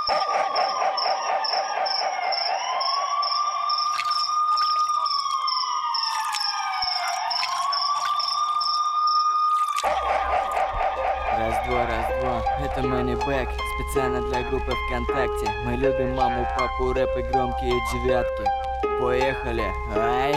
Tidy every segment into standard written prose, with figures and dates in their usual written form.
Раз-два, это Мэнни Бэк, специально для группы ВКонтакте. Мы любим маму, папу, рэп и громкие девятки. Поехали, ай!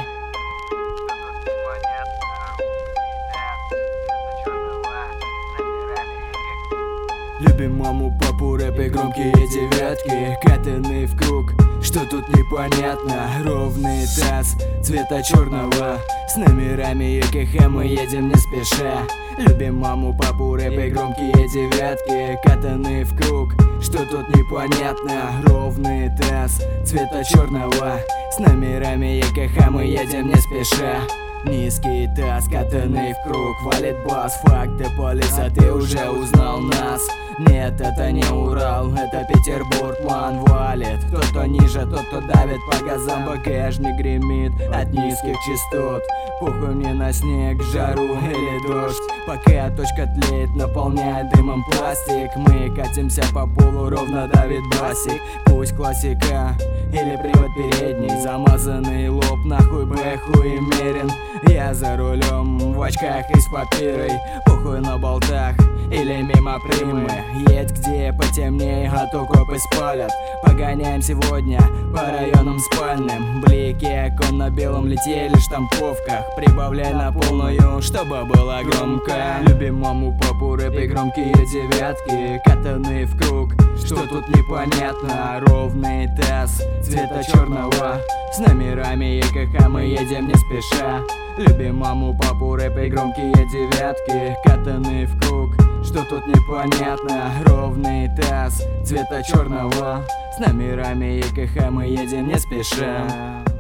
Любим маму, папу, рэп и громкие девятки. Катаны в круг, что тут непонятно. Ровный таз цвета черного, с номерами ЕКХ мы едем не спеша. Любим маму, папу, рэп и громкие девятки. Катаны в круг, что тут непонятно. Ровный таз цвета черного, с номерами ЕКХ мы едем не спеша. Низкий таз, катаны в круг, валит бас, факты полиса, ты уже узнал нас. Нет, это не Урал, это Петербург, ман, валит. Кто-то ниже, тот, кто давит по газам, багажник гремит от низких частот. Похуй мне на снег, жару или дождь, пока точка тлеет, наполняет дымом пластик. Мы катимся по полу, ровно давит басик. Пусть классика или привод передний, замазанный лоб, нахуй бэхуй мерен. Я за рулем в очках и с папирой, похуй на болтах или мимо примы. Едь где потемнее, а то копы спалят. Погоняем сегодня по районам спальным. Блики окон на белом летели в штамповках. Прибавляй на полную, чтобы было громко. Любим маму, папу, рэп и громкие девятки. Катаны в круг, что тут непонятно. Ровный таз цвета черного, с номерами ЕКХ мы едем не спеша. Любим маму, папу, рэп и громкие девятки. Катаны в круг, что тут непонятно. Ровный таз цвета черного, с номерами ЕКХ мы едем не спеша.